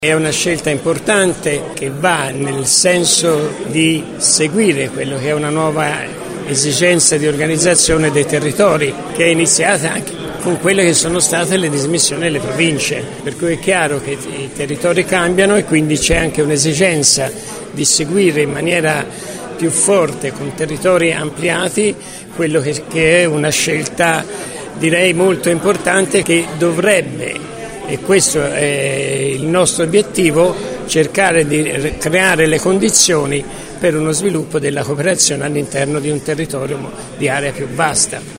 È una scelta importante che va nel senso di seguire quello che è una nuova esigenza di organizzazione dei territori, che è iniziata anche con quelle che sono state le dismissioni delle province, per cui è chiaro che i territori cambiano e quindi c'è anche un'esigenza di seguire in maniera più forte, con territori ampliati, quello che è una scelta direi molto importante che dovrebbe, e questo è il nostro obiettivo, cercare di creare le condizioni per uno sviluppo della cooperazione all'interno di un territorio di area più vasta.